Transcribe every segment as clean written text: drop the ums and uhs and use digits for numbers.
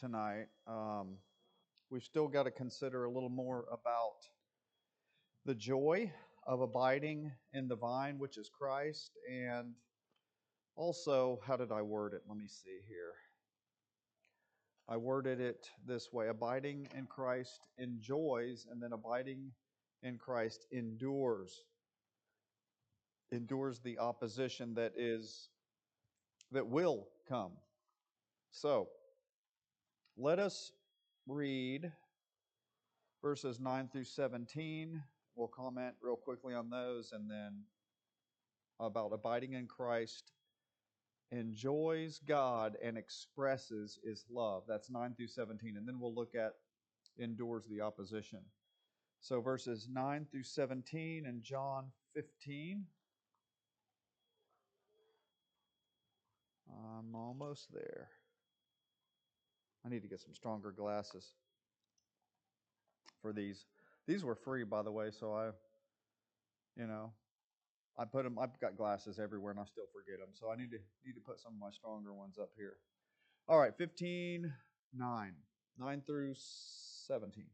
tonight. We've still got to consider a little more about the joy of abiding in the vine, which is Christ, and also, how did I word it? Let me see here. I worded it this way: abiding in Christ enjoys, and then abiding in Christ endures the opposition that will come. So, let us read verses 9 through 17. We'll comment real quickly on those, and then about abiding in Christ enjoys God and expresses his love. That's 9 through 17. And then we'll look at endures the opposition. So verses 9 through 17 in John 15. I'm almost there. I need to get some stronger glasses for these. These were free, by the way, so I put them. I've got glasses everywhere, and I still forget them. So I need to put some of my stronger ones up here. All right, 9 through 17.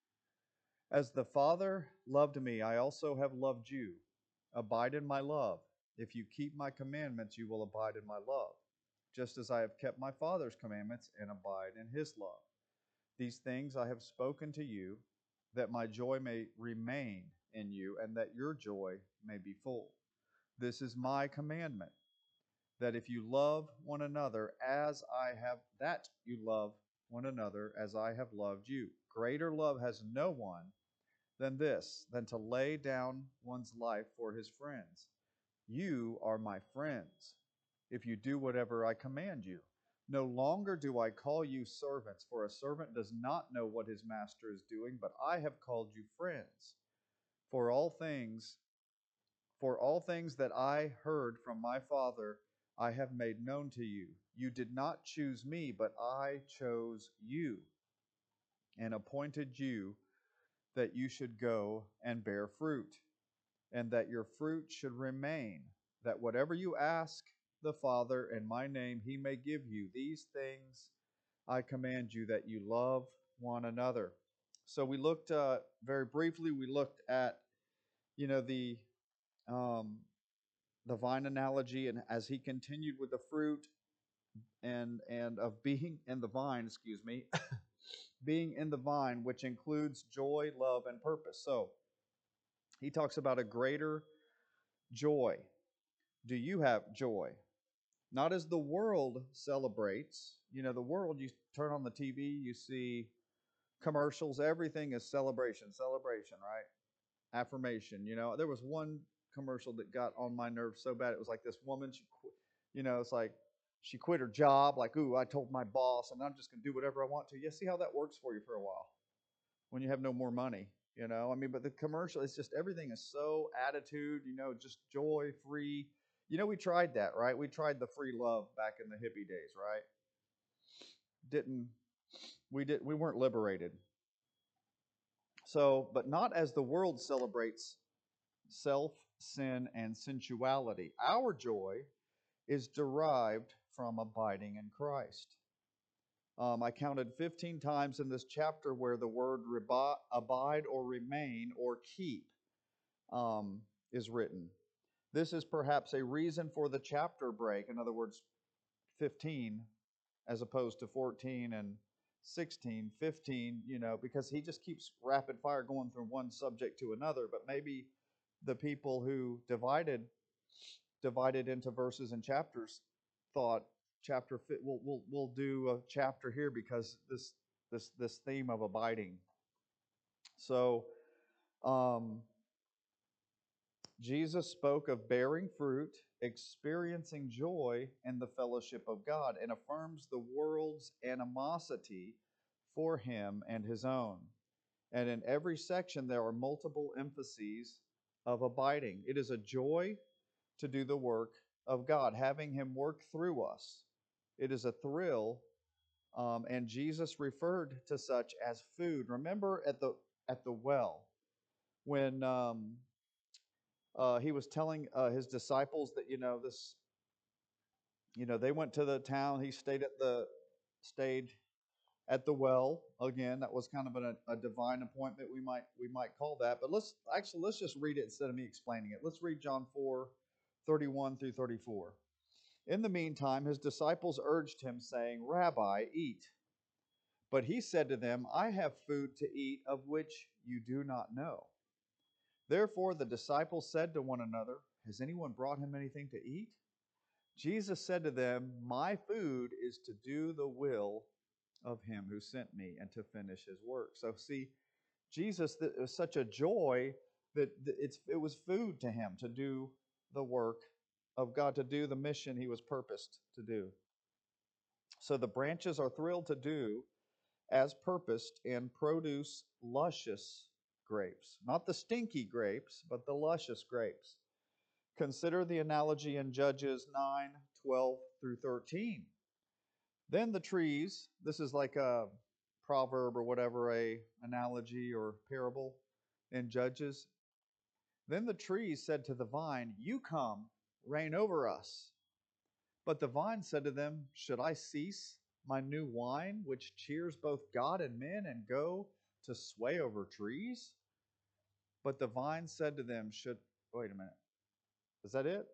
As the Father loved me, I also have loved you. Abide in my love. If you keep my commandments, you will abide in my love, just as I have kept my Father's commandments and abide in his love. These things I have spoken to you, that my joy may remain in you, and that your joy may be full. This is my commandment, that if you love one another that you love one another as I have loved you. Greater love has no one than to lay down one's life for his friends. You are my friends, if you do whatever I command you. No longer do I call you servants, for a servant does not know what his master is doing, but I have called you friends. For all things that I heard from my Father, I have made known to you. You did not choose me, but I chose you and appointed you that you should go and bear fruit, and that your fruit should remain, that whatever you ask the Father in my name, he may give you. These things I command you, that you love one another. So we looked very briefly. We looked at the um, the vine analogy, and as he continued with the fruit and of being in the vine, being in the vine, which includes joy, love, and purpose. So he talks about a greater joy. Do you have joy? Not as the world celebrates. The world, you turn on the TV, you see commercials, everything is celebration, right? Affirmation. There was one commercial that got on my nerves so bad. It was like this woman, it's like she quit her job, like, ooh, I told my boss, and I'm just going to do whatever I want to. Yeah, see how that works for you for a while when you have no more money, but the commercial, it's just everything is so attitude, just joy, free. We tried that, right? We tried the free love back in the hippie days, right? Didn't we weren't liberated. So, but not as the world celebrates self, sin, and sensuality. Our joy is derived from abiding in Christ. I counted 15 times in this chapter where the word abide or remain or keep is written. This is perhaps a reason for the chapter break. In other words, 15 as opposed to 14 and 16, 15, because he just keeps rapid fire going from one subject to another. But maybe the people who divided into verses and chapters thought we'll do a chapter here because this theme of abiding. So Jesus spoke of bearing fruit, experiencing joy in the fellowship of God, and affirms the world's animosity for him and his own. And in every section, there are multiple emphases of abiding. It is a joy to do the work of God, having him work through us. It is a thrill, and Jesus referred to such as food. Remember at the well when he was telling his disciples that they went to the town. He stayed at the well. Again, that was kind of a divine appointment, we might call that. But let's just read it instead of me explaining it. Let's read John 4:31 through 34. In the meantime, his disciples urged him, saying, Rabbi, eat. But he said to them, I have food to eat of which you do not know. Therefore the disciples said to one another, Has anyone brought him anything to eat? Jesus said to them, My food is to do the will of him who sent me and to finish his work. So see, Jesus, it was such a joy that it was food to him to do the work of God, to do the mission he was purposed to do. So the branches are thrilled to do as purposed and produce luscious grapes. Not the stinky grapes, but the luscious grapes. Consider the analogy in Judges 9:12 through 13. Then the trees, this is like a proverb or whatever, a analogy or parable in Judges. Then the trees said to the vine, You come, reign over us. But the vine said to them, Should I cease my new wine, which cheers both God and men, and go to sway over trees? But the vine said to them, wait a minute, is that it?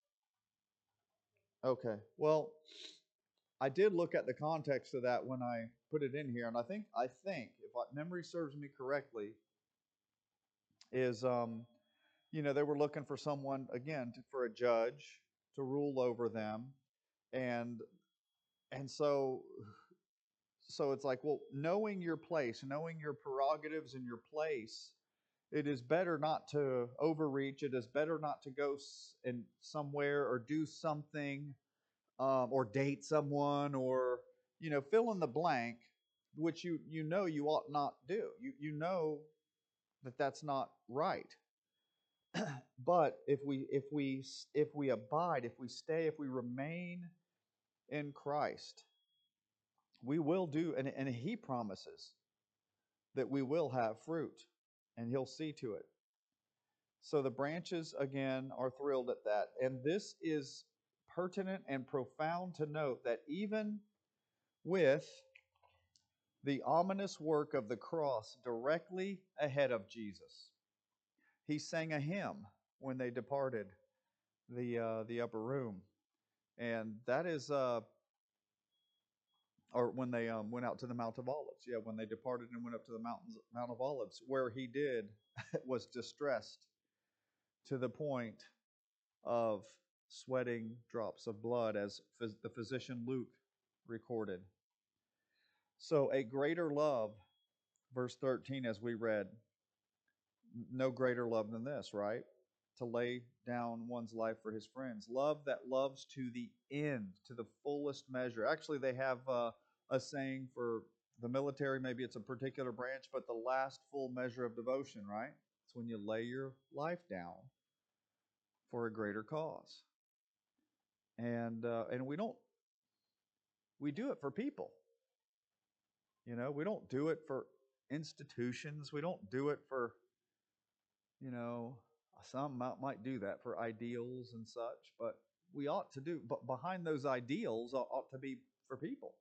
Okay, well, I did look at the context of that when I put it in here, and I think, if my memory serves me correctly, is they were looking for someone again for a judge to rule over them, and so it's like, well, knowing your place, knowing your prerogatives and your place, it is better not to overreach. It is better not to go in somewhere or do something, or date someone, or fill in the blank, which you ought not do. You know that that's not right. But if we abide, if we stay, if we remain in Christ, we will do, and He promises that we will have fruit, and He'll see to it. So the branches, again, are thrilled at that. And this is pertinent and profound to note that even with the ominous work of the cross directly ahead of Jesus, he sang a hymn when they departed the upper room. And that is, or when they went out to the Mount of Olives. Yeah, when they departed and went up to the Mount of Olives, where he was distressed to the point of sweating drops of blood, as the physician Luke recorded. So a greater love, verse 13, as we read, no greater love than this, right? To lay down one's life for his friends. Love that loves to the end, to the fullest measure. Actually, they have a saying for the military, maybe it's a particular branch, but the last full measure of devotion, right? It's when you lay your life down for a greater cause. And we do it for people. We don't do it for institutions. We don't do it for, some might do that for ideals and such, but we ought to do, but behind those ideals ought to be for people.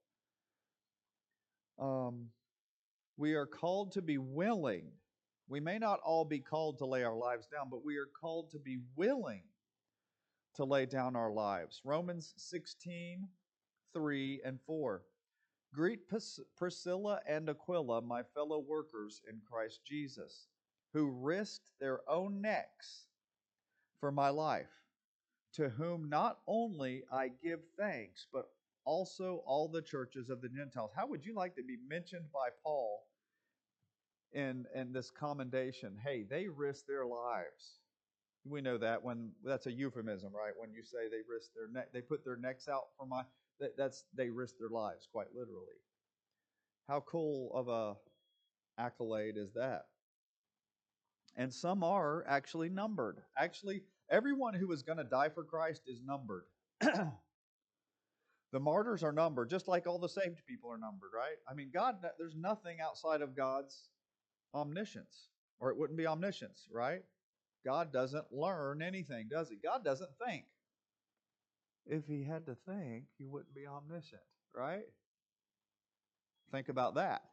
We are called to be willing. We may not all be called to lay our lives down, but we are called to be willing to lay down our lives. Romans 16:3 and 4. Greet Priscilla and Aquila, my fellow workers in Christ Jesus, who risked their own necks for my life, to whom not only I give thanks, but also all the churches of the Gentiles. How would you like to be mentioned by Paul in this commendation? Hey, they risked their lives. We know that when that's a euphemism, right? When you say they risked their neck, they put their necks out for my. They risked their lives, quite literally. How cool of a accolade is that? And some are actually numbered. Actually, everyone who is going to die for Christ is numbered. The martyrs are numbered, just like all the saved people are numbered, right? I mean, there's nothing outside of God's omniscience, or it wouldn't be omniscience, right? God doesn't learn anything, does he? God doesn't think. If he had to think, he wouldn't be omniscient, right? Think about that.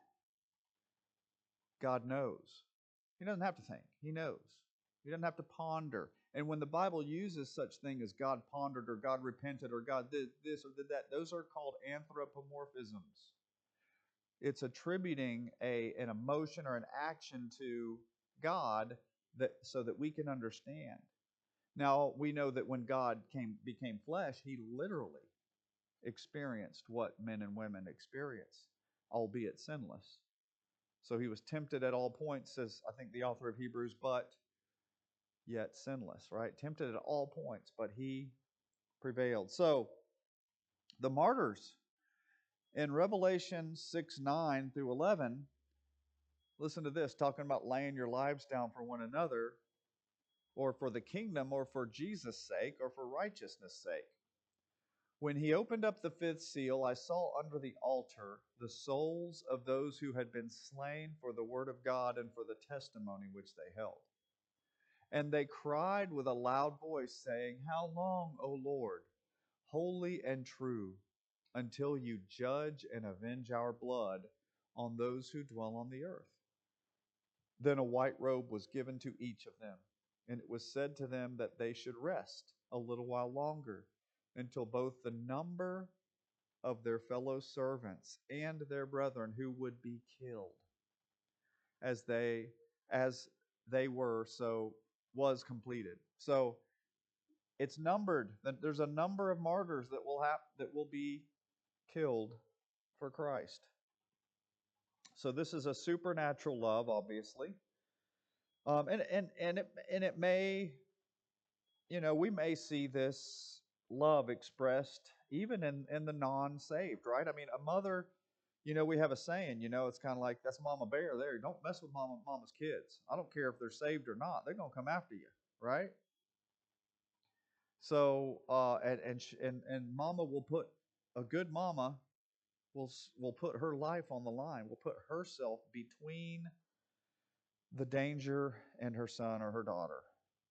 God knows. He doesn't have to think. He knows. He doesn't have to ponder. And when the Bible uses such thing as God pondered or God repented or God did this or did that, those are called anthropomorphisms. It's attributing an emotion or an action to God so that we can understand. Now, we know that when God became flesh, he literally experienced what men and women experience, albeit sinless. So he was tempted at all points, says I think the author of Hebrews, but yet sinless, right? Tempted at all points, but he prevailed. So the martyrs in Revelation 6:9 through 11, listen to this, talking about laying your lives down for one another, or for the kingdom, or for Jesus' sake, or for righteousness' sake. When he opened up the fifth seal, I saw under the altar the souls of those who had been slain for the word of God and for the testimony which they held. And they cried with a loud voice, saying, How long, O Lord, holy and true, until you judge and avenge our blood on those who dwell on the earth? Then a white robe was given to each of them, and it was said to them that they should rest a little while longer, until both the number of their fellow servants and their brethren who would be killed as they were, so was completed. So it's numbered. There's a number of martyrs that will be killed for Christ. So this is a supernatural love, obviously, and it may, we may see this love expressed even in the non-saved, right? I mean, a mother, we have a saying, it's kind of like, that's Mama Bear there. Don't mess with Mama's kids. I don't care if they're saved or not. They're going to come after you, right? So, and Mama will put, a good mama will put her life on the line, will put herself between the danger and her son or her daughter.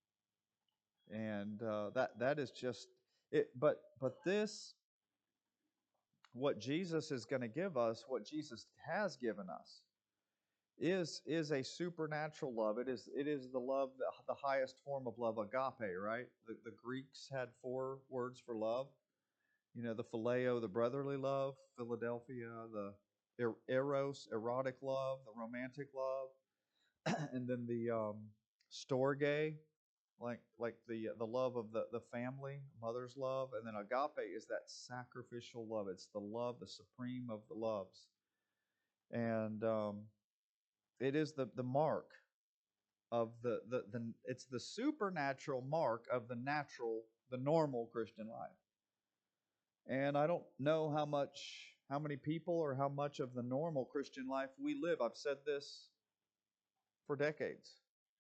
And that is just it. But this, what Jesus is going to give us, what Jesus has given us, is a supernatural love. It is the love, the highest form of love, agape, right? The Greeks had 4 words for love. The phileo, the brotherly love; Philadelphia, the eros, erotic love; the romantic love; and then the storge, like the love of the family, mother's love. And then agape is that sacrificial love. It's the love, the supreme of the loves. And it is the mark of the it's the supernatural mark of the normal Christian life. And I don't know how many people or how much of the normal Christian life we live. I've said this for decades.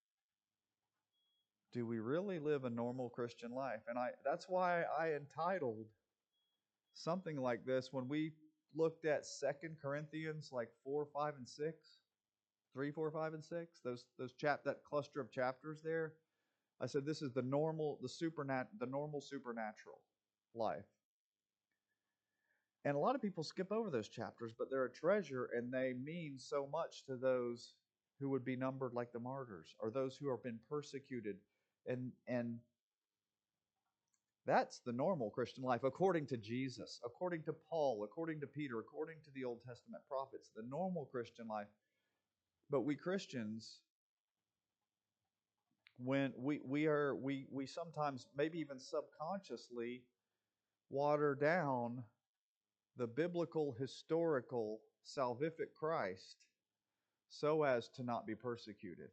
Do we really live a normal Christian life? And that's why I entitled something like this when we looked at 2 Corinthians, like 4, 5, and 6. 3, 4, 5, and 6. That cluster of chapters there. I said this is the normal supernatural life. And a lot of people skip over those chapters, but they're a treasure, and they mean so much to those who would be numbered like the martyrs, or those who have been persecuted. And that's the normal Christian life, according to Jesus, according to Paul, according to Peter, according to the Old Testament prophets, the normal Christian life. But we Christians, when we sometimes, maybe even subconsciously, water down the biblical, historical, salvific Christ so as to not be persecuted.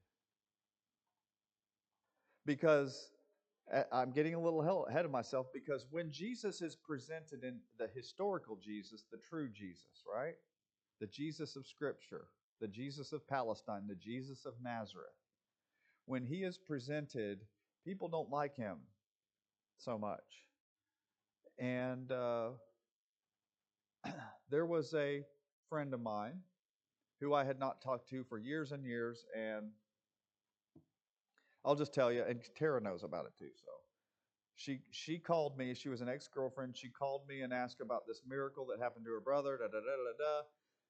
Because I'm getting a little ahead of myself, because when Jesus is presented in the historical Jesus, the true Jesus, right? The Jesus of Scripture, the Jesus of Palestine, the Jesus of Nazareth, when he is presented, people don't like him so much. And there was a friend of mine who I had not talked to for years and years, and I'll just tell you, and Tara knows about it too. So she called me. She was an ex-girlfriend. She called me and asked about this miracle that happened to her brother. Da da da da da.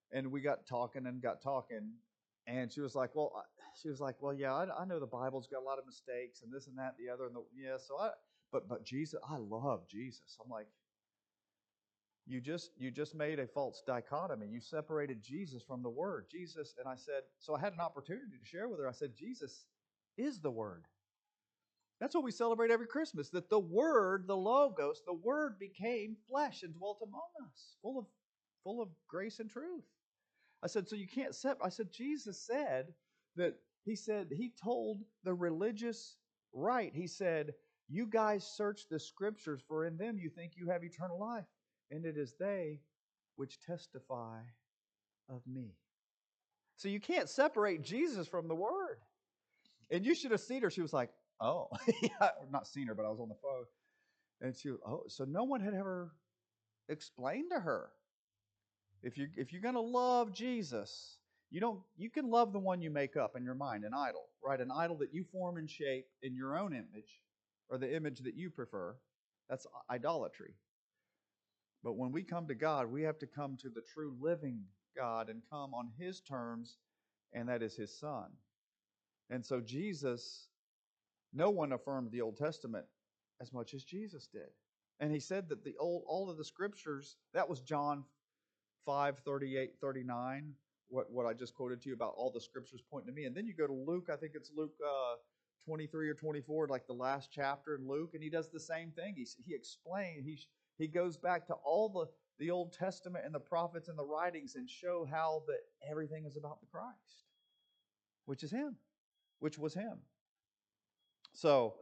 And we got talking and got talking, and she was like, well, yeah, I know the Bible's got a lot of mistakes and this and that and the other, and yeah, so but Jesus, I love Jesus. I'm like, you just made a false dichotomy. You separated Jesus from the Word. Jesus, and I said, so I had an opportunity to share with her. I said, Jesus is the Word. That's what we celebrate every Christmas, that the Word, the Logos, the Word became flesh and dwelt among us, full of grace and truth. I said, so you can't separate. I said, Jesus said that, he told the religious right, he said, you guys search the Scriptures, for in them you think you have eternal life, and it is they which testify of me. So you can't separate Jesus from the Word. And you should have seen her. She was like, oh, yeah, not seen her, but I was on the phone. And she, so no one had ever explained to her. If you're going to love Jesus, you can love the one you make up in your mind, an idol, right? An idol that you form and shape in your own image, or the image that you prefer. That's idolatry. But when we come to God, we have to come to the true living God and come on His terms, and that is His Son. And so Jesus, no one affirmed the Old Testament as much as Jesus did. And he said that all of the scriptures, that was John 5, 38, 39, what I just quoted to you about all the scriptures pointing to me. And then you go to Luke, I think it's Luke 23 or 24, like the last chapter in Luke, and he does the same thing. He explained, he goes back to all the Old Testament and the prophets and the writings and show how that everything is about the Christ, which is Him, which was Him. So,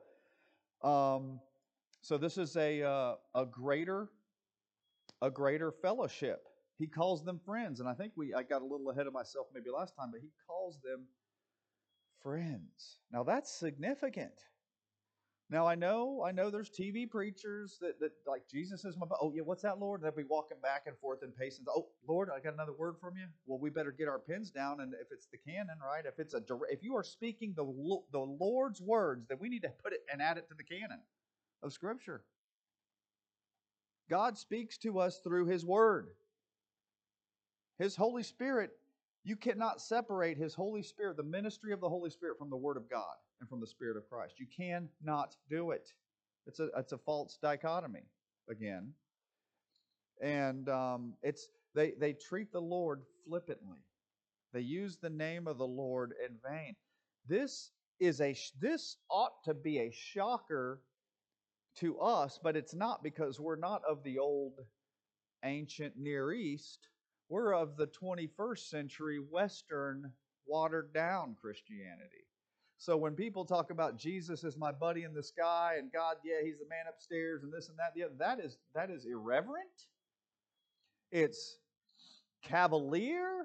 so this is a greater fellowship. He calls them friends, and I think I got a little ahead of myself maybe last time, but he calls them friends. Now that's significant. Now I know there's TV preachers that like, Jesus is my, oh yeah, what's that, Lord? And they'll be walking back and forth and pacing. Oh Lord, I got another word from you. Well, we better get our pens down, and if it's the canon, right? If you are speaking the Lord's words, then we need to put it and add it to the canon of Scripture. God speaks to us through His Word. His Holy Spirit, you cannot separate His Holy Spirit, the ministry of the Holy Spirit, from the Word of God and from the Spirit of Christ. You cannot do it. It's a false dichotomy again. And they treat the Lord flippantly. They use the name of the Lord in vain. This ought to be a shocker to us, but it's not, because we're not of the old ancient Near East. We're of the 21st century Western watered down Christianity. So when people talk about Jesus as my buddy in the sky and God, yeah, He's the man upstairs and this and that, that is irreverent. It's cavalier.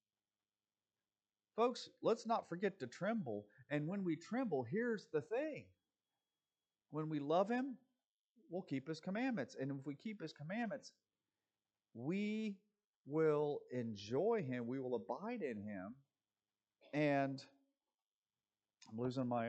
Folks, let's not forget to tremble. And when we tremble, here's the thing. When we love Him, we'll keep His commandments. And if we keep His commandments, we will enjoy Him. We will abide in Him. And I'm losing my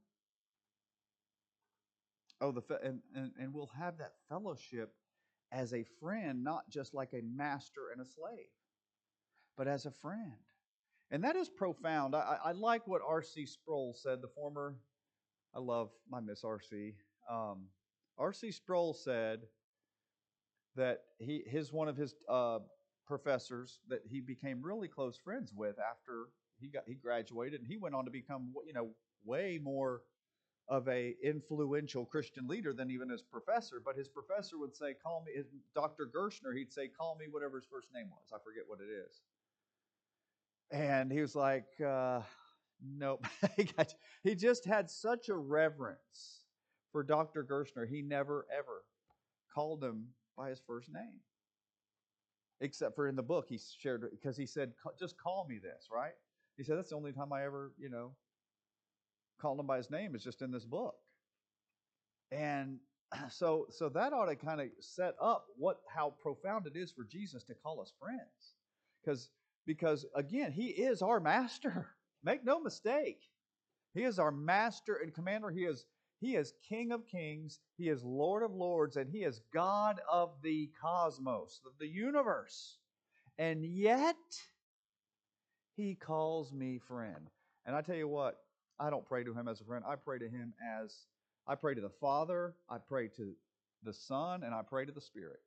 and we'll have that fellowship as a friend, not just like a master and a slave, but as a friend. And that is profound. I like what R.C. Sproul said, I love my Miss R.C. R.C. Sproul said that one of his professors that he became really close friends with after he graduated, and he went on to become, way more of a influential Christian leader than even his professor. But his professor would say, call me, Dr. Gershner, he'd say, call me whatever his first name was. I forget what it is. And he was like, nope. He just had such a reverence for Dr. Gershner. He never, ever called him by his first name. Except for in the book he shared, because he said, just call me this, right? He said, that's the only time I ever, called him by his name, is just in this book. And so that ought to kind of set up how profound it is for Jesus to call us friends. Because again, He is our master. Make no mistake. He is our master and commander. He is King of kings. He is Lord of lords, and He is God of the cosmos, of the universe. And yet, He calls me friend. And I tell you what, I don't pray to Him as a friend. I pray to Him as, I pray to the Father, I pray to the Son, and I pray to the Spirit.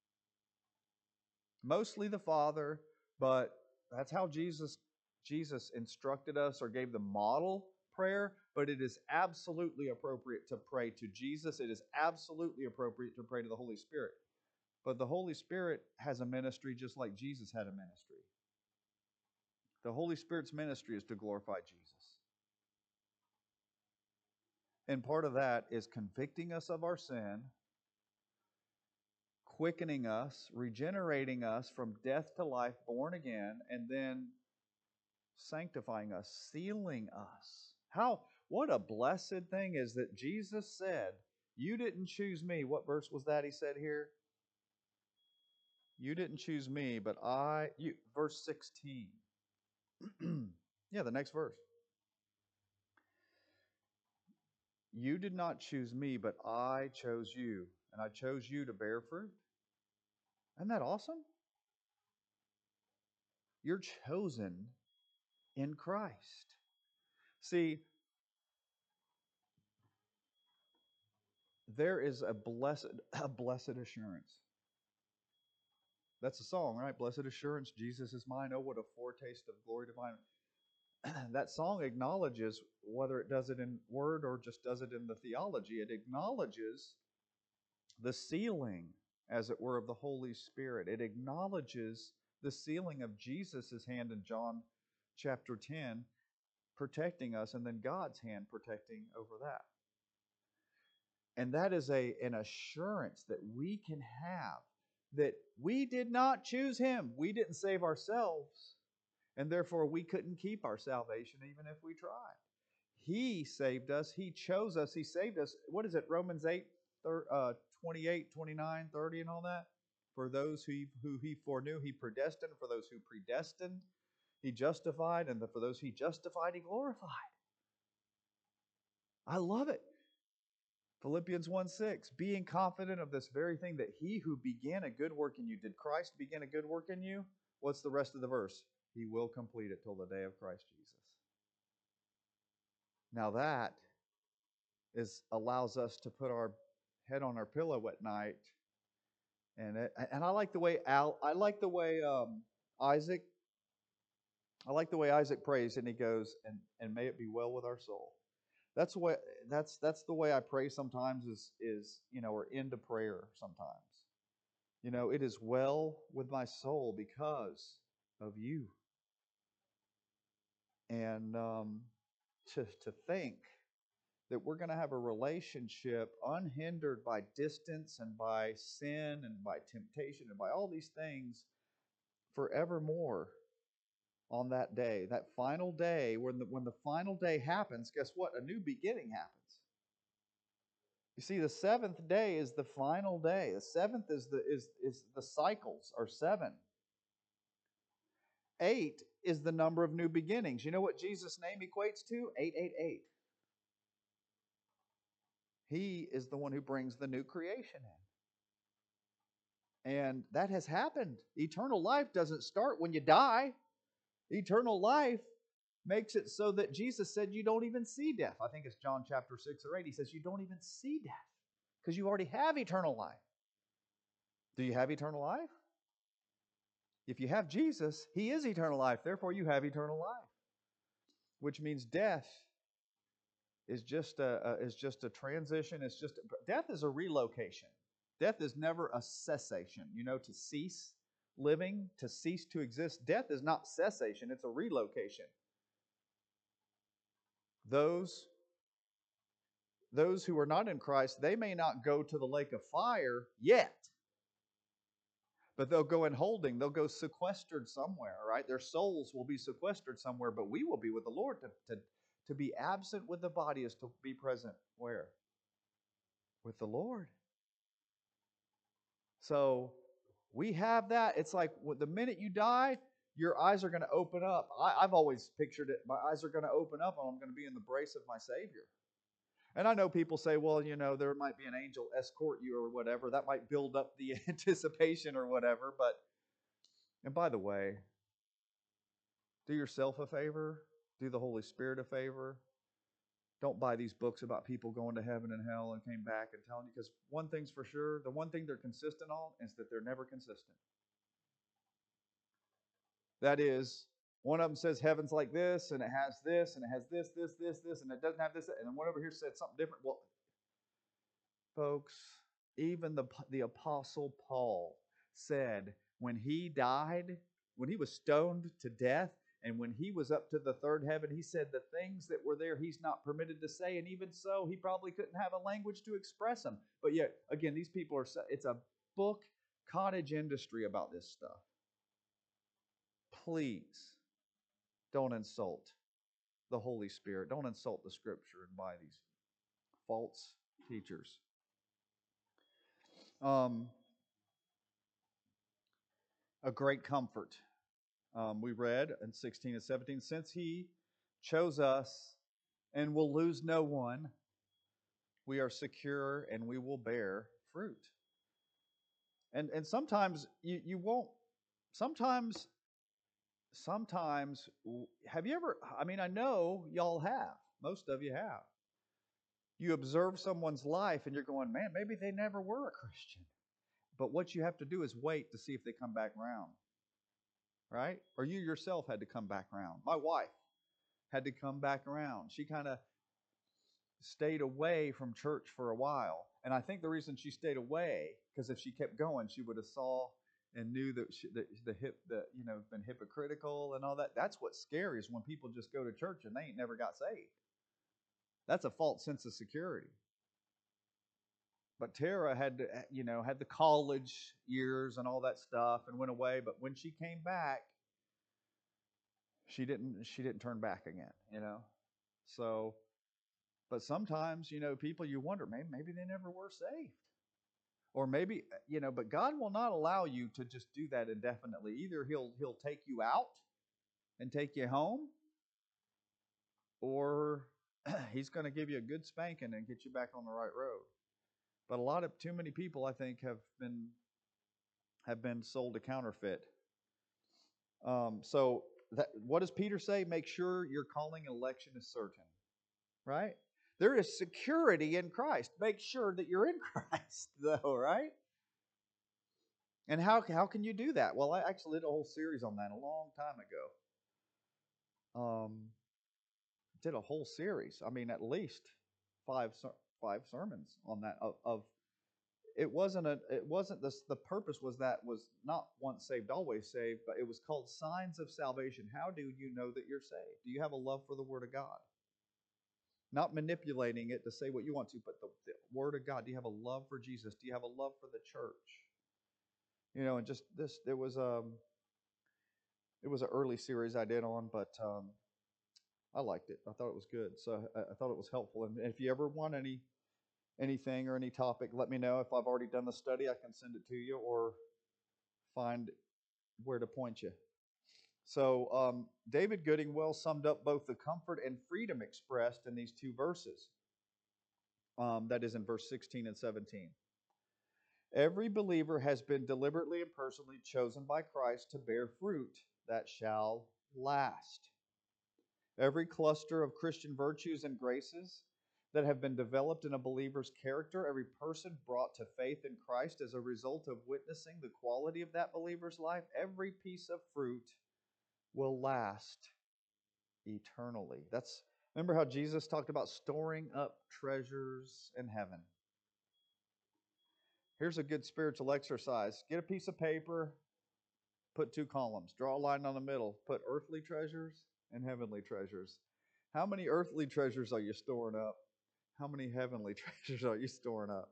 Mostly the Father, but that's how Jesus instructed us or gave the model prayer, but it is absolutely appropriate to pray to Jesus. It is absolutely appropriate to pray to the Holy Spirit. But the Holy Spirit has a ministry just like Jesus had a ministry. The Holy Spirit's ministry is to glorify Jesus. And part of that is convicting us of our sin, quickening us, regenerating us from death to life, born again, and then sanctifying us, sealing us. What a blessed thing is that Jesus said, "You didn't choose me." What verse was that he said here? You didn't choose me, but verse 16. Yeah, the next verse. You did not choose me, but I chose you, and I chose you to bear fruit. Isn't that awesome? You're chosen in Christ. See, there is a blessed assurance. That's a song, right? Blessed assurance, Jesus is mine. Oh, what a foretaste of glory divine. That song acknowledges, whether it does it in word or just does it in the theology, it acknowledges the sealing, as it were, of the Holy Spirit. It acknowledges the sealing of Jesus' hand in John chapter 10, protecting us, and then God's hand protecting over that. And that is an assurance that we can have, that we did not choose Him. We didn't save ourselves, and therefore we couldn't keep our salvation even if we tried. He saved us. He chose us. He saved us. What is it? Romans 8, 28, 29, 30, and all that? For those who He foreknew, He predestined. For those who predestined, He justified. And for those He justified, He glorified. I love it. Philippians 1:6, being confident of this very thing, that He who began a good work in you, did Christ begin a good work in you? What's the rest of the verse? He will complete it till the day of Christ Jesus. Now that allows us to put our head on our pillow at night, and I like the way Isaac. I like the way Isaac prays, and he goes, and may it be well with our soul. That's the way I pray sometimes, is or into prayer sometimes. It is well with my soul because of you. And to think that we're going to have a relationship unhindered by distance and by sin and by temptation and by all these things forevermore on that day, that final day, when the final day happens, guess what? A new beginning happens. You see, the seventh day is the final day. The seventh is the cycles are 7. 8 is the number of new beginnings. You know what Jesus' name equates to? 888. He is the one who brings the new creation in. And that has happened. Eternal life doesn't start when you die. Eternal life makes it so that Jesus said you don't even see death. I think it's John chapter 6 or 8. He says you don't even see death because you already have eternal life. Do you have eternal life? If you have Jesus, He is eternal life. Therefore, you have eternal life, which means death is just a transition. Death is a relocation. Death is never a cessation. To cease living, to cease to exist. Death is not cessation, it's a relocation. Those who are not in Christ, they may not go to the lake of fire yet, but they'll go in holding. They'll go sequestered somewhere, right? Their souls will be sequestered somewhere, but we will be with the Lord. To be absent with the body is to be present where? With the Lord. So we have that. It's like the minute you die, your eyes are going to open up. I've always pictured it. My eyes are going to open up and I'm going to be in the brace of my Savior. And I know people say, well, there might be an angel escort you or whatever. That might build up the anticipation or whatever. But And by the way, do yourself a favor, do the Holy Spirit a favor. Don't buy these books about people going to heaven and hell and came back and telling you, because one thing's for sure, the one thing they're consistent on is that they're never consistent. That is, one of them says heaven's like this, and it has this, and it has this, and it doesn't have this, and then one over here said something different. Well, folks, even the Apostle Paul said when he died, when he was stoned to death, and when he was up to the third heaven, he said the things that were there he's not permitted to say, and even so, he probably couldn't have a language to express them. But yet, again, these people are, it's a book cottage industry about this stuff. Please don't insult the Holy Spirit. Don't insult the Scripture and buy these false teachers. A great comfort. We read in 16 and 17, since he chose us and will lose no one, we are secure and we will bear fruit. And sometimes you won't, sometimes, have you ever, I mean, I know y'all have, most of you have. You observe someone's life and you're going, man, maybe they never were a Christian. But what you have to do is wait to see if they come back around. Right? Or you yourself had to come back around. My wife had to come back around. She kind of stayed away from church for a while. And I think the reason she stayed away, because if she kept going, she would have saw and knew that been hypocritical and all that. That's what's scary, is when people just go to church and they ain't never got saved. That's a false sense of security. But Tara had the college years and all that stuff and went away. But when she came back, she didn't turn back again. So, but sometimes, people, you wonder, maybe they never were saved. Or maybe, but God will not allow you to just do that indefinitely. Either he'll take you out and take you home, or he's going to give you a good spanking and get you back on the right road. But too many people, I think, have been sold a counterfeit. So what does Peter say? Make sure your calling and election is certain, right? There is security in Christ. Make sure that you're in Christ, though, right? And how can you do that? Well, I actually did a whole series on that a long time ago. Did a whole series. I mean, at least five sermons on that. The purpose was not once saved, always saved, but it was called Signs of Salvation. How do you know that you're saved? Do you have a love for the Word of God? Not manipulating it to say what you want to, but the Word of God. Do you have a love for Jesus? Do you have a love for the church? And just this, it was an early series I did on, but I liked it. I thought it was good, so I thought it was helpful. And if you ever want anything or any topic, let me know. If I've already done the study, I can send it to you or find where to point you. So David Gooding well summed up both the comfort and freedom expressed in these two verses. That is in verse 16 and 17. Every believer has been deliberately and personally chosen by Christ to bear fruit that shall last. Every cluster of Christian virtues and graces that have been developed in a believer's character, every person brought to faith in Christ as a result of witnessing the quality of that believer's life, every piece of fruit will last eternally. Remember how Jesus talked about storing up treasures in heaven. Here's a good spiritual exercise. Get a piece of paper, put 2 columns, draw a line on the middle, put earthly treasures and heavenly treasures. How many earthly treasures are you storing up? How many heavenly treasures are you storing up?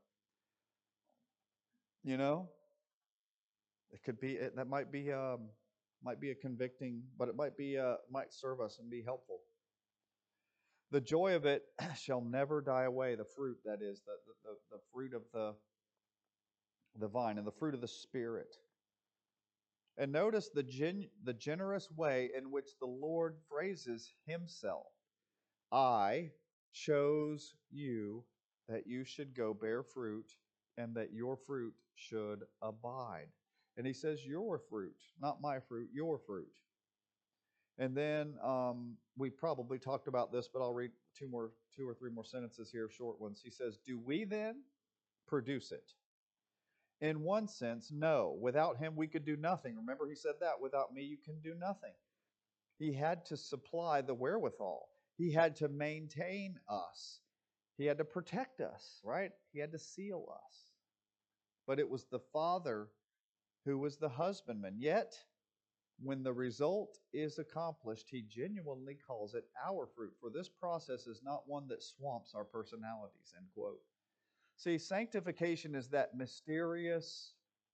It could be that might be a convicting, but it might serve us and be helpful. The joy of it shall never die away. The fruit, that is, the fruit of the vine and the fruit of the Spirit. And notice the generous way in which the Lord phrases himself. I chose you that you should go bear fruit and that your fruit should abide. And he says, your fruit, not my fruit, your fruit. And then we probably talked about this, but I'll read two or three more sentences here, short ones. He says, do we then produce it? In one sense, no. Without him, we could do nothing. Remember, he said that, without me, you can do nothing. He had to supply the wherewithal. He had to maintain us. He had to protect us, right? He had to seal us. But it was the Father who was the husbandman. Yet, when the result is accomplished, he genuinely calls it our fruit. For this process is not one that swamps our personalities, end quote. See, sanctification is that mysterious,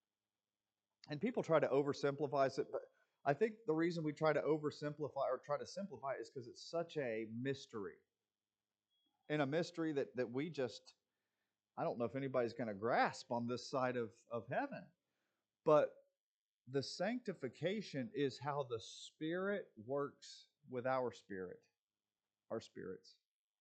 and people try to oversimplify it, but I think the reason we try to oversimplify or try to simplify it is because it's such a mystery. And a mystery that we just, I don't know if anybody's going to grasp on this side of heaven. But the sanctification is how the Spirit works with our spirit, our spirits.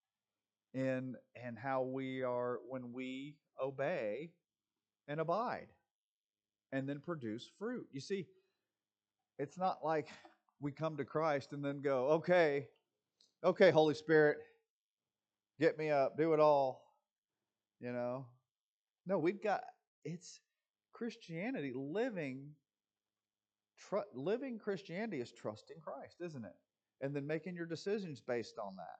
And how we are when we obey and abide and then produce fruit. You see, it's not like we come to Christ and then go, okay, Holy Spirit, get me up, do it all, you know. No, it's Christianity, living Christianity is trusting Christ, isn't it? And then making your decisions based on that.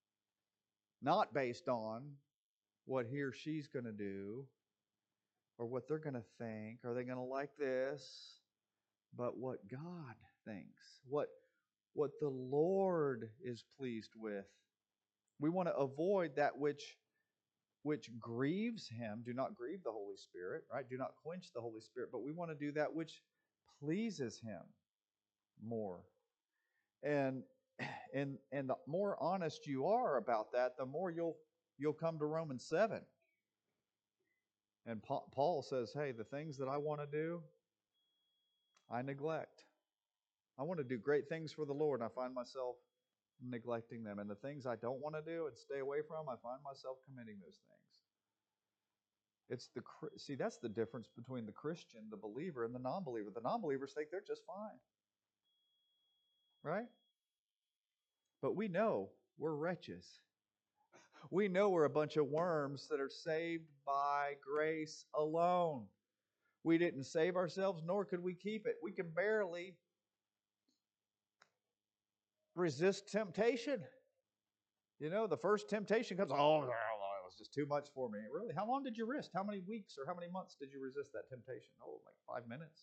Not based on what he or she's going to do or what they're going to think. Are they going to like this? But what God thinks, what the Lord is pleased with. We want to avoid that which grieves him. Do not grieve the Holy Spirit, right? Do not quench the Holy Spirit, but we want to do that which pleases him more. And the more honest you are about that, the more you'll come to Romans 7. And Paul says, hey, the things that I want to do, I neglect. I want to do great things for the Lord, and I find myself neglecting them. And the things I don't want to do and stay away from, I find myself committing those things. See, that's the difference between the Christian, the believer, and the non-believer. The non-believers think they're just fine, right? But we know we're wretches. We know we're a bunch of worms that are saved by grace alone. We didn't save ourselves, nor could we keep it. We can barely resist temptation. You know, the first temptation comes, oh, it was just too much for me. Really? How long did you resist? How many weeks or how many months did you resist that temptation? Oh, like 5 minutes.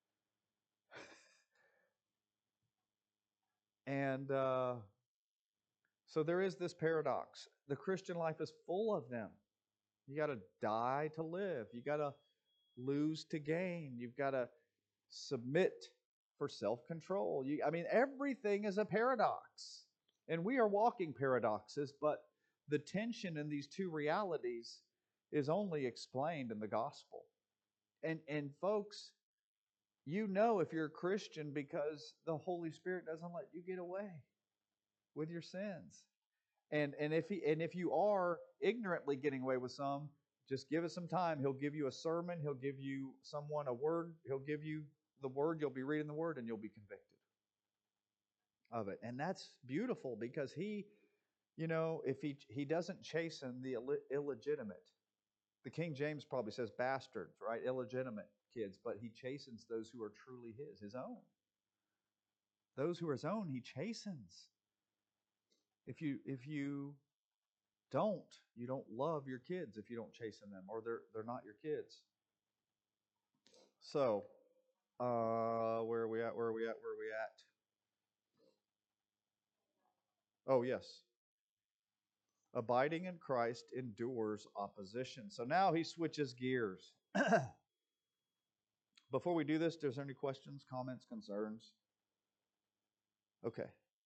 And so there is this paradox. The Christian life is full of them. You got to die to live. You got to lose to gain. You've got to submit for self-control. Everything is a paradox. And we are walking paradoxes, but the tension in these two realities is only explained in the gospel. And folks, you know if you're a Christian because the Holy Spirit doesn't let you get away with your sins. And if you are ignorantly getting away with some, just give it some time. He'll give you a sermon. He'll give you a word. He'll give you the word. You'll be reading the word and you'll be convicted of it. And that's beautiful because he, if he doesn't chasten the illegitimate. The King James probably says bastards, right? Illegitimate kids, but he chastens those who are truly his own. Those who are his own, he chastens. If you don't love your kids if you don't chasten them, or they're not your kids. So, where are we at? Oh, yes. Abiding in Christ endures opposition. So now he switches gears. Before we do this, is there any questions, comments, concerns? Okay.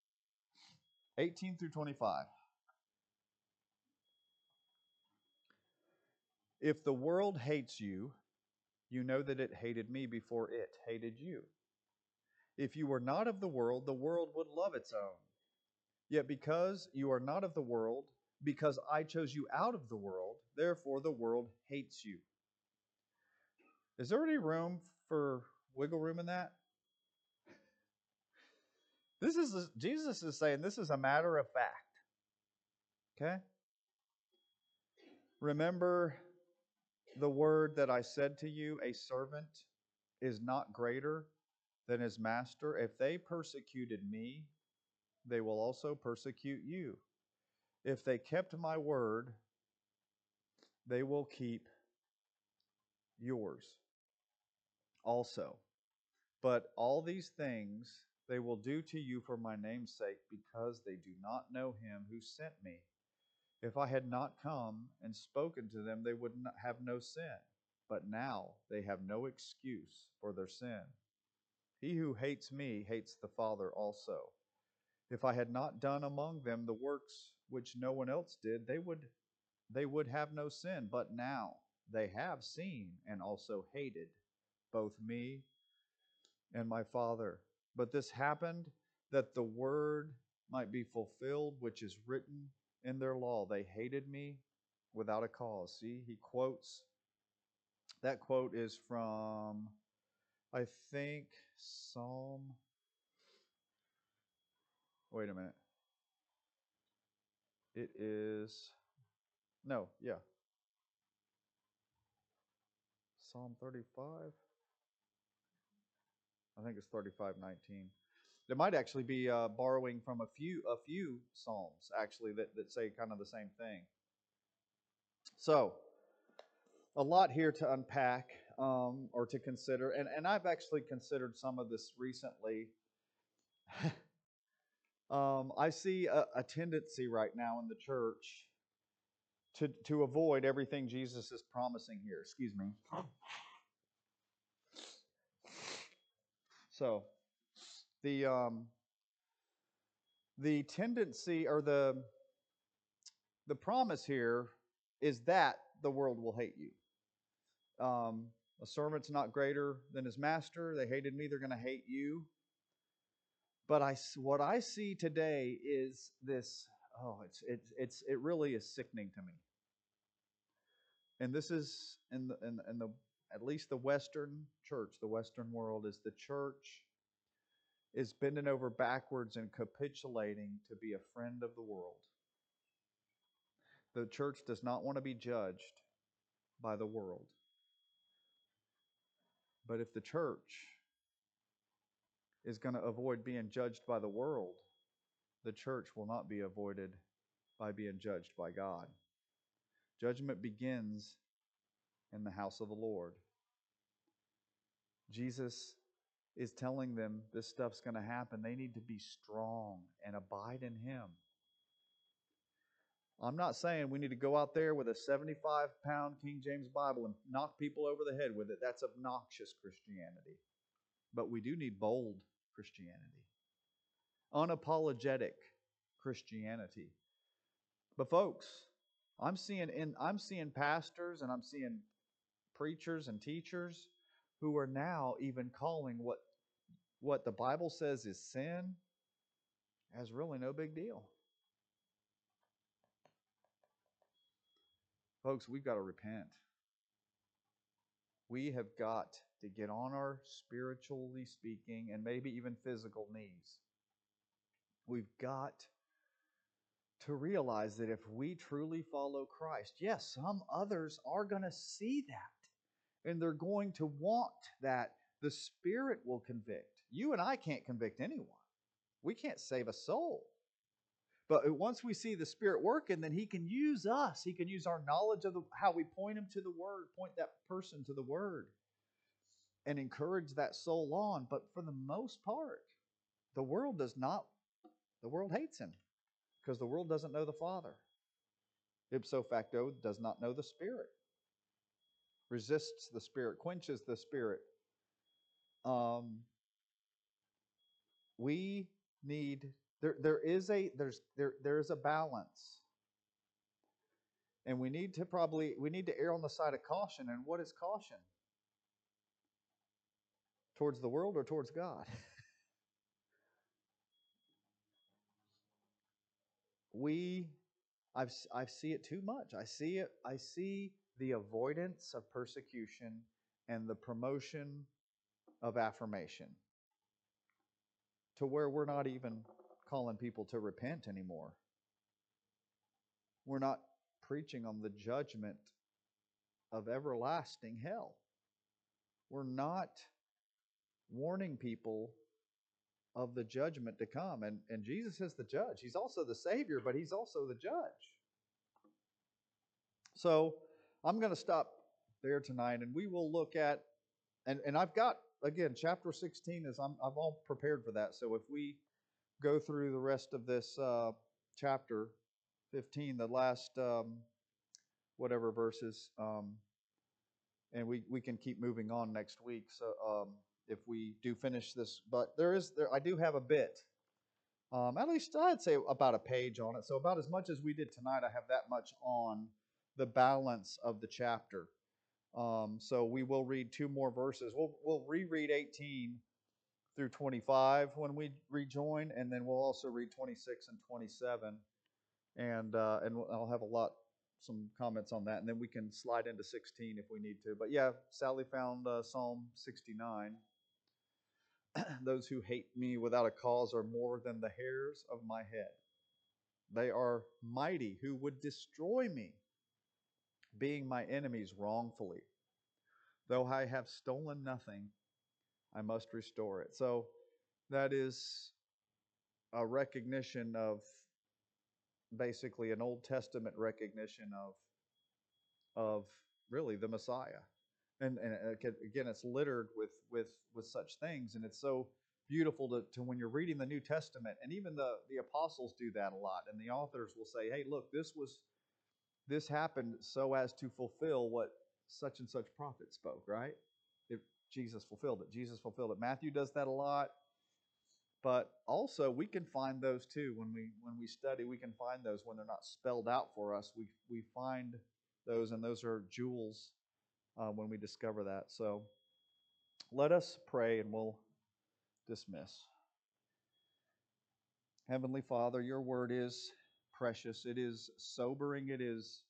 18 through 25. If the world hates you, you know that it hated me before it hated you. If you were not of the world would love its own. Yet because you are not of the world, because I chose you out of the world, therefore the world hates you. Is there any room for wiggle room in that? Jesus is saying this is a matter of fact. Okay? Remember the word that I said to you, a servant is not greater than his master. If they persecuted me, they will also persecute you. If they kept my word, they will keep yours also. But all these things they will do to you for my name's sake, because they do not know him who sent me. If I had not come and spoken to them, they would not have no sin. But now they have no excuse for their sin. He who hates me hates the Father also. If I had not done among them the works which no one else did, they would have no sin. But now they have seen and also hated both me and my Father. But this happened that the word might be fulfilled, which is written in their law. They hated me without a cause. See, he quotes, that quote is from, I think, Psalm, wait a minute. It is, no, yeah, Psalm 35. I think it's 35:19. It might actually be borrowing from a few psalms actually that say kind of the same thing. So a lot here to unpack or to consider, and I've actually considered some of this recently. I see a tendency right now in the church to avoid everything Jesus is promising here. Excuse me. So the tendency or the promise here is that the world will hate you. A servant's not greater than his master. They hated me; they're going to hate you. But what I see today is this. Oh, it really is sickening to me. And this is in the at least the Western church, the Western world, is the church is bending over backwards and capitulating to be a friend of the world. The church does not want to be judged by the world. But if the church is going to avoid being judged by the world, the church will not be avoided by being judged by God. Judgment begins in the house of the Lord. Jesus is telling them this stuff's going to happen. They need to be strong and abide in Him. I'm not saying we need to go out there with a 75-pound King James Bible and knock people over the head with it. That's obnoxious Christianity. But we do need bold Christianity, unapologetic Christianity. But folks, I'm seeing pastors and I'm seeing preachers and teachers who are now even calling what the Bible says is sin as really no big deal. Folks, we've got to repent. We have got to get on our spiritually speaking and maybe even physical knees. We've got to realize that if we truly follow Christ, yes, some others are going to see that and they're going to want that. The Spirit will convict. You and I can't convict anyone. We can't save a soul. But once we see the Spirit working, then He can use us. He can use our knowledge of how we point him to the Word, point that person to the Word, and encourage that soul on. But for the most part, the world does not. The world hates Him because the world doesn't know the Father. Ipso facto, does not know the Spirit. Resists the Spirit, quenches the Spirit. We need there is a balance. And we need to err on the side of caution. And what is caution? Towards the world or towards God? I see it too much. I see the avoidance of persecution and the promotion of affirmation to where we're not even calling people to repent anymore. We're not preaching on the judgment of everlasting hell. We're not warning people of the judgment to come. And Jesus is the judge. He's also the Savior, but He's also the judge. So I'm going to stop there tonight, and we will look at, and I've got, again, chapter 16 is, I'm all prepared for that. So if we go through the rest of this chapter 15, the last whatever verses, and we can keep moving on next week. So if we do finish this, but I do have a bit, at least I'd say about a page on it. So about as much as we did tonight, I have that much on the balance of the chapter. So we will read two more verses. We'll reread 18 through 25 when we rejoin, and then we'll also read 26 and 27, and I'll have some comments on that, and then we can slide into 16 if we need to. But yeah, Sally found Psalm 69. Those who hate me without a cause are more than the hairs of my head. They are mighty who would destroy me, being my enemies wrongfully. Though I have stolen nothing, I must restore it. So that is a recognition of, basically, an Old Testament recognition of really the Messiah. And again, it's littered with such things, and it's so beautiful to when you're reading the New Testament, and even the apostles do that a lot, and the authors will say, hey, look, this happened so as to fulfill what such and such prophet spoke, right? If Jesus fulfilled it. Matthew does that a lot, but also we can find those too when we study. We can find those when they're not spelled out for us. We find those, and those are jewels when we discover that. So let us pray, and we'll dismiss. Heavenly Father, your word is precious. It is sobering. It is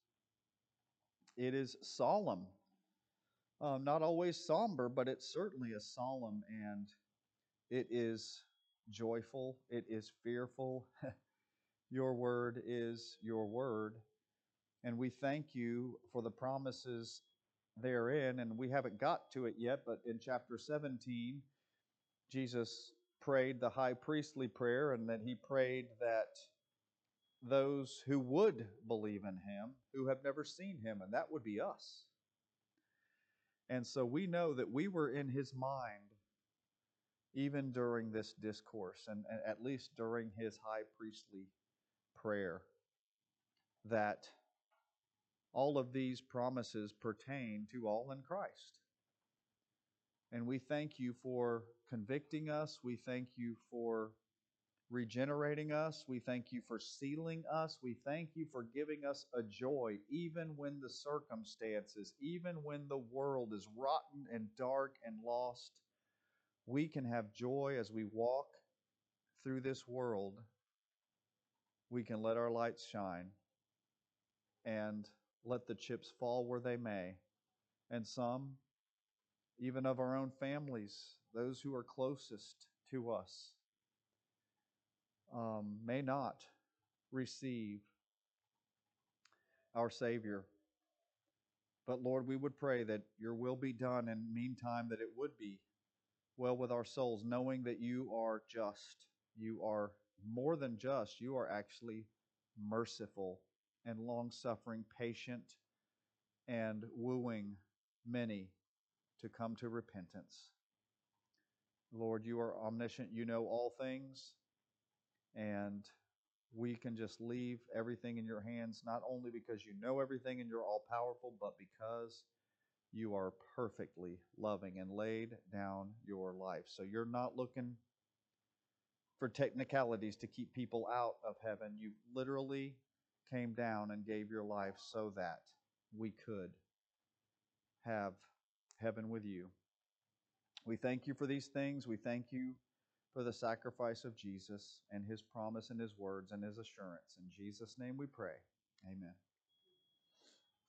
solemn. Not always somber, but it certainly is solemn, and it is joyful. It is fearful. Your word is your word. And we thank you for the promises therein. And we haven't got to it yet, but in chapter 17, Jesus prayed the high priestly prayer, and that He prayed that those who would believe in Him, who have never seen Him, and that would be us. And so we know that we were in His mind even during this discourse, and at least during His high priestly prayer, that all of these promises pertain to all in Christ. And we thank you for convicting us. We thank you for regenerating us. We thank you for sealing us. We thank you for giving us a joy, even when the circumstances, even when the world is rotten and dark and lost. We can have joy as we walk through this world. We can let our lights shine and let the chips fall where they may. And some, even of our own families, those who are closest to us, may not receive our Savior. But Lord, we would pray that your will be done, and meantime that it would be well with our souls, knowing that you are just. You are more than just. You are actually merciful and long-suffering, patient, and wooing many to come to repentance. Lord, you are omniscient. You know all things, and we can just leave everything in your hands, not only because you know everything and you're all-powerful, but because you are perfectly loving and laid down your life. So you're not looking for technicalities to keep people out of heaven. You literally came down and gave your life so that we could have heaven with you. We thank you for these things. We thank you for the sacrifice of Jesus and His promise and His words and His assurance. In Jesus' name we pray. Amen.